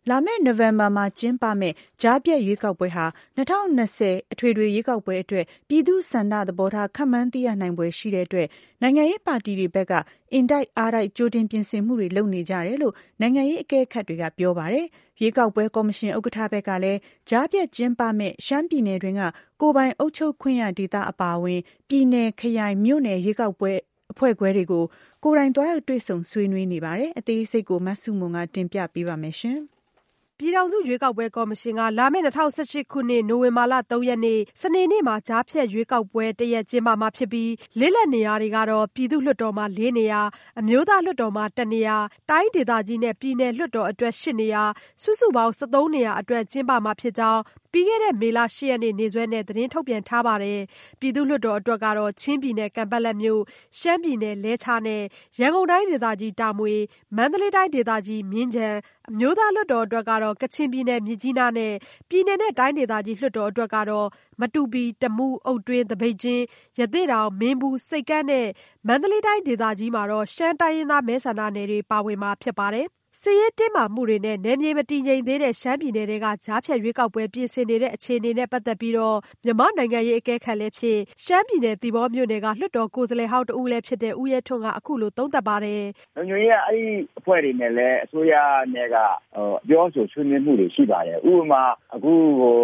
လာမယ့်နိုဝင်ဘာမှာကျင်းပမယ့်ကြားဖြတ်ရွေးကောက်ပွဲဟာ2020အထွေထွေရွေးကောက်ပွဲအတွက်ပြည်သူ့ဆန္ဒသဘောထားခန့်မှန်းသိရနိုင်ပွဲရှိတဲ့အတွက်နိုင်ငံရေးပါတီတွေဘက်ကအင်တိုက်အားတိုက်ကြိုတင်ပြင်ဆင်မှုတွေလုပ်နေကြတယ်လို့နိုင်ငံရေးအကဲခတ်တွေကပြောပါတယ်။ရွေးကောက်ပွဲကော်မရှင်ဥက္ကဋ္ဌဘက်ကလည်းကြားဖြတ်ကျင်းပမယ့်ရှမ်းပြည်နယ်တွင်းကကိုယ်ပိုင်အုပ်ချုပ်ခွင့်ရဒေသအပါအဝင်ပြည်နယ်ခရိုင်မြို့နယ်ရွေးကောက်ပွဲအဖွဲ့ခွဲတွေကိုကိုယ်တိုင်သွားရောက်တွေ့ဆုံဆွေးနွေးနေပါတယ်။အသေးစိတ်ကိုမဆုမွန်ကတင်ပြပေးပါမယ်ရှင်။ပြည်ထောင်စုရွေးကောက်ပွဲကော်မရှင်ကလာမယ့်2018ခုနှစ်နိုဝင်ဘာလ3ရက်နေ့စနေနေ့မှာကြားဖြတ်ရွေးကောက်ပွဲတရက်ကျင်းပမှာဖြစ်ပြီးလစ်လက်နေရာတွေကတော့ပြည်သူ့လွှတ်တော်မှာ4နေရာအမျိုးသားလွှတ်တော်မှာ1နေရာတိုင်းဒေသကြီးနဲ့ပြည်နယ်လွှတ်တော်အတွက်8နေရာစုစုပေါင်း13နေရာအတွက်ကျင်းပမှာဖြစ်ကြောင်းပြီးခဲ့တဲ့မေလ10ရက်နေ့နေ့စွဲနဲ့သတင်းထုတ်ပြန်ထားပါတယ်။ပြည်သူ့လွှတ်တော်အတွက်ကတော့ချင်းပြည်နယ်ကံပတ်လက်မြို့ရှမ်းပြည်နယ်လဲချားနဲ့ရန်ကုန်တိုင်းဒေသကြီးတာမွေမန္တလေးတိုင်းဒေသကြီးမြင်းခြံအမျိုးသားလွှတ်တော်အတွက်ကတော့ကချင်ပြည်နယ်မြစ်ကြီးနားနဲ့ပြည်နယ်နဲ့တိုင်းဒေသကြီးလွှတ်တော်အတွက်ကတော့မတူပီတမူးအုတ်တွင်းသပိတ်ကျင်းရသေ့တောင်မင်းဘူးစိတ်ကမ်းနဲ့မန္တလေးတိုင်းဒေသကြီးမှာတော့ရှမ်းတိုင်းရင်းသားမဲဆန္ဒနယ်တွေပါဝင်မှာဖြစ်ပါတယ်။စစ်ရေးတင်းမာမှုတွေနဲ့နယ်မြေမတည်ငြိမ်သေးတဲ့ရှမ်းပြည်နယ်ကကြားဖြတ်ရွေးကောက်ပွဲပြင်ဆင်နေတဲ့အခြေအနေနဲ့ပတ်သက်ပြီးတော့မြန်မာနိုင်ငံရေးအကဲခတ်လည်းဖြစ်ရှမ်းပြည်နယ်သီပေါမြို့နယ်ကလွှတ်တော်ကိုယ်စားလှယ်ဟောင်းတဦးလည်းဖြစ်တဲ့ဦးရဲထွန်းကအခုလိုသုံးသပ်ပါတယ်။လုံခြုံရေးကအဲ့ဒီအဖွဲ့တွေနဲ့လည်းအစိုးရနဲ့ကပြောဆိုဆွေးနွေးမှုတွေရှိပါတယ်။ဥပမာအခု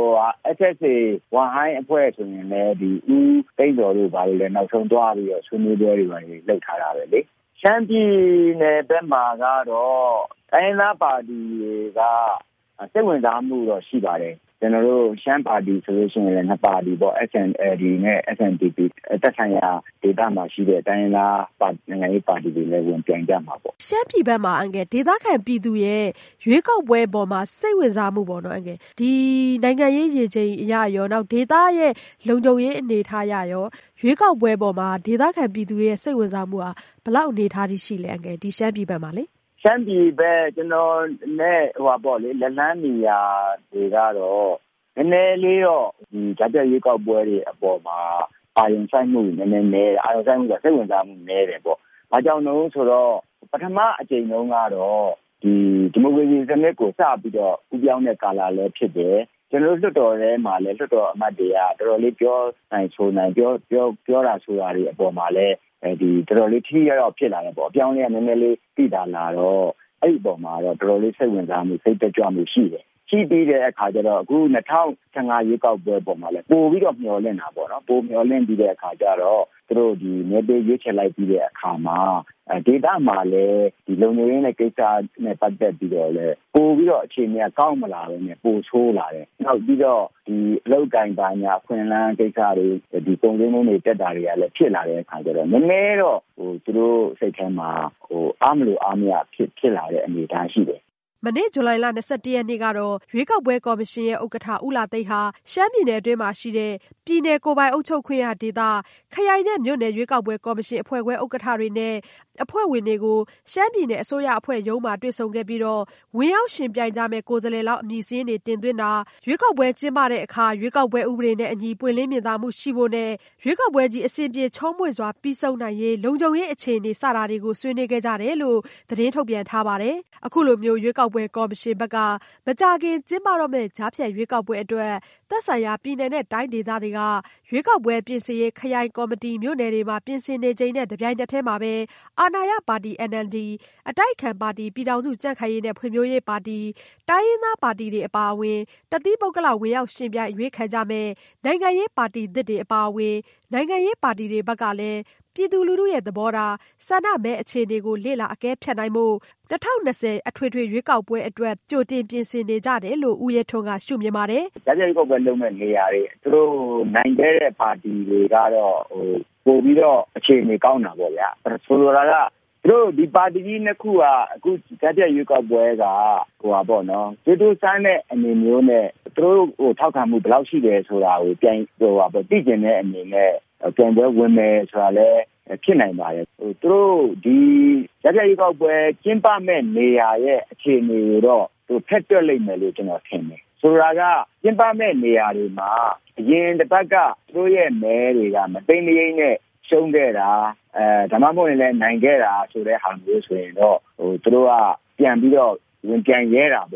SSA ဝမ်ဟိုင်းအဖွဲ့ဆိုရင်လည်းဒီဦးသိန်းတော်တို့ဘာလို့လဲနောက်ဆုံးသွားပြီးတော့ဆွေးနွေးပွဲတွေပါလုပ်ထားတာပဲလေ။ရှမ်းပြည်နယ်ဘက်မှာကတော့တိုင်းသားပါတီတွေကစိတ်ဝင်စားမှုတော့ရှိပါတယ်ကျွန်တော်တို့ရှမ်းပါတီဆိုလို့ရှိရင်လည်းနှစ်ပါတီပေါ့ SNLD နဲ့ SNDP တက်ဆိုင်ရာဒေသမှာရှိတဲ့တိုင်းသားနိုင်ငံရေးပါတီတွေလည်းဝင်ပြိုင်ကြမှာပေါ့ရှမ်းပြည်ဘက်မှာဒေသခံပြည်သူရဲ့ရွေးကောက်ပွဲပေါ်မှာစိတ်ဝင်စားမှုပေါ့နော်ဒီနိုင်ငံရေးရေချိန်အရရောနောက်ဒေသရဲ့လုံခြုံရေးအနေထားရရောရွေးကောက်ပွဲပေါ်မှာဒေသခံပြည်သူရဲ့စိတ်ဝင်စားမှုဟာဘယ်လောက်အနေထားရှိလဲဒီရှမ်းပြည်ဘက်မှာလေရှမ်းပြည်ဘက်ကျွန်တော်နဲ့ပေါ့လေလက်လန်းနေရာတွေကတော့နည်းနည်းလေးတော့ဒီကြားဖြတ်ရွေးကောက်ပွဲတွေအပေါ်မှာအာရုံစိုက်မှုနည်းနည်းနဲ့အာရုံစိုက်မှုကစိတ်ဝင်စားမှုနည်းတယ်ပေါ့။ဘာကြောင့်လဲဆိုတော့ပထမအကြိမ်တုန်းကတော့ဒီမိုကရေစီစနစ်ကိုစပြီးတော့ဥပြောင်းတဲ့ကာလလည်းဖြစ်တယ်။ကျွန်တော်လွှတ်တော်ထဲမှာလည်းလွှတ်တော်အမတ်တွေကတော်တော်လေးပြောနိုင်ဆိုနိုင်ပြောတာဆိုတာတွေအပေါ်မှာလည်းဒီတော်တော်လေးထိရောက်ဖြစ်လာတယ်ပေါ့အပြောင်းလဲနည်းနည်းလေးသိတာလာတော့အဲ့ဒီပုံမှာတော့တော်တော်လေးစိတ်ဝင်စားမှုစိတ်တက်ကြွမှုရှိတယ်ရှိပြီးတဲ့အခါကျတော့အခု2015ရွေးကောက်ပွဲပုံမှာလည်းပို့ပြီးတော့မျှော်လင့်တာပေါ့နော်ပို့မျှော်လင့်ပြီးတဲ့အခါကျတော့သူတို့ဒီနေပေးရွေးချယ်လိုက်ပြီးတဲ့အခါမှာဒေတာမှာလည်းဒီလုံခြုံရေးနဲ့ကိစ္စနဲ့ပတ်သက်ပြီးတော့လည်းပို့ပြီးတော့အခြေအနေကောင်းမလာဘူးနဲ့ပို့ဆိုးလာတယ်နောက်ပြီးတော့ဒီအလောက်ကင်ပါညာအခွင့်အလမ်းကိစ္စတွေဒီပုံစံမျိုးတွေတက်တာတွေကလည်းဖြစ်လာတဲ့အခါကျတော့နည်းနည်းတော့သူတို့စိတ်ထဲမှာအားမလို့အားမရဖြစ်လာတဲ့အနေအထားရှိတယ်မနေ့ဇူလိုင်လ21ရက်နေ့ကတော့ရွေးကောက်ပွဲကော်မရှင်ရဲ့ဥက္ကဋ္ဌဦးလာသိန်းဟာရှမ်းပြည်နယ်အတွင်းမှာရှိတဲ့ပြည်နယ်ကိုယ်ပိုင်အုပ်ချုပ်ခွင့်ရဒေသခရိုင်နဲ့မြို့နယ်ရွေးကောက်ပွဲကော်မရှင်အဖွဲ့ခွဲဥက္ကဋ္ဌတွေနဲ့အဖွဲ့ဝင်တွေကိုရှမ်းပြည်နယ်အစိုးရအဖွဲ့ရုံးမှာတွေ့ဆုံခဲ့ပြီးတော့ဝင်ရောက်ရှင်ပြိုင်ကြမဲ့ကိုယ်စားလှယ်လောက်အမည်စာရင်းတွေတင်သွင်းတာရွေးကောက်ပွဲကျင်းပတဲ့အခါရွေးကောက်ပွဲဥပဒေနဲ့အညီပွင့်လင်းမြင်သာမှုရှိဖို့နဲ့ရွေးကောက်ပွဲကြီးအစဉ်ပြေချောမွေ့စွာပြီးဆုံးနိုင်ရေးလုံခြုံရေးအခြေအနေစတာတွေကိုဆွေးနွေးခဲ့ကြတယ်လို့သတင်းထုတ်ပြန်ထားပါတယ်။အခုလိုမျိုးရွေးကောက်ပွဲကော်မရှင်ဘက်ကမကြာခင်ကျင်းပတော့မယ့်ကြားဖြတ်ရွေးကောက်ပွဲအတွက်သက်ဆိုင်ရာပြည်နယ်နဲ့တိုင်းဒေသတွေကရွေးကောက်ပွဲပြင်ဆင်ရေးခရိုင်ကော်မတီမြို့နယ်တွေမှာပြင်ဆင်နေချိန်နဲ့တပြိုင်နက်တည်းမှာပဲအာဏာရပါတီ NLD အတိုက်အခံပါတီပြည်ထောင်စုကြံ့ခိုင်ရေးနဲ့ဖွံ့ဖြိုးရေးပါတီတိုင်းရင်းသားပါတီတွေအပါအဝင်တသီးပုဂ္ဂလဝင်ရောက်ရှင်ပြိုင်ရွေးခံကြမယ့်နိုင်ငံရေးပါတီသစ်တွေအပါအဝင်နိုင်ငံရေးပါတီတွေဘက်ကလည်းပြည်သူလူထုရဲ့သဘောထားဆန္ဒမဲအခြေအနေကိုလေ့လာအကဲဖြတ်နိုင်ဖို့2020အထွေထွေရွေးကောက်ပွဲအတွက်ကြိုတင်ပြင်ဆင်နေကြတယ်လို့ဦးရဲထွန်းကရှုမြင်ပါတယ်။ကြားဖြတ်ရွေးကောက်ပွဲလုပ်မဲ့နေရာတွေသူတို့နိုင်တဲ့ပါတီတွေကတော့ပို့ပြီးတော့အခြေအနေကောင်းတာပေါ့ဗျာ။ဆိုလိုတာကသူတို့ဒီပါတီကြီးနှစ်ခုကအခုကြားဖြတ်ရွေးကောက်ပွဲကပေါ့နော်သူတို့စမ်းတဲ့အနေမျိုးနဲ့သူတို့ထောက်ခံမှုဘယ်လောက်ရှိတယ်ဆိုတာကိုပြန်သိကျင်တဲ့အနေနဲ့ပြန်ပွဲဝင်မယ်ဆိုတာလည်းဖြစ်နိုင်ပါတယ်သူတို့ဒီကြားဖြတ်ရွေးကောက်ပွဲကျင်းပမဲ့နေရာရဲ့အခြေအနေကိုတော့သူဖက်တွက်လိုက်မယ်လို့ကျွန်တော်ထင်တယ်ဆိုတာကကျင်းပမဲ့နေရာတွေမှာအရင်တစ်ပတ်ကသူတို့ရဲ့မဲတွေကမသိမ့်မယိမ့်နဲ့ရှုံးခဲ့တာဒါမှမဟုတ်ရင်လည်းနိုင်ခဲ့တာဆိုတဲ့ဟာမျိုးဆိုရင်တော့သူတို့ကပြန်ပြီးတော့ဝင်ပြန်ရဲတာပေါ့နော်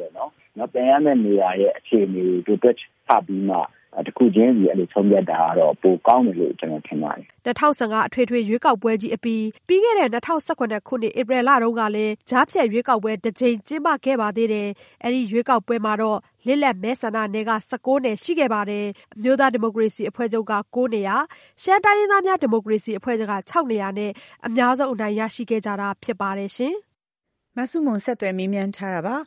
နော်ပြန်ရမယ့်နေရာရဲ့အခြေအနေတွေတွက်ထပြီးမှတခုချင်းစီအဲ့လိုဆုံးဖြတ်တာကတော့ပိုကောင်းတယ်လို့ကျွန်တော်ထင်ပါတယ် 2015အထွေထွေရွေးကောက်ပွဲကြီးအပြီးခဲ့တဲ့2018ခုနှစ်ဧပြီလတုန်းကလည်းကြားဖြတ်ရွေးကောက်ပွဲတစ်ကြိမ်ကျင်းပခဲ့ပါသေးတယ်။အဲဒီရွေးကောက်ပွဲမှာတော့လစ်လက်မဲဆန္ဒနယ်က19နယ်ရှိခဲ့ပါတယ်။အမျိုးသားဒီမိုကရေစီအဖွဲ့ချုပ်က9နေရာ၊ရှမ်းတိုင်းရင်းသားများဒီမိုကရေစီအဖွဲ့ချုပ်က6နေရာနဲ့အများဆုံးအနိုင်ရရှိခဲ့ကြတာဖြစ်ပါတယ်ရှင်။မဆုမွန်ဆက်သွယ်မေးမြန်းထားတာပါ။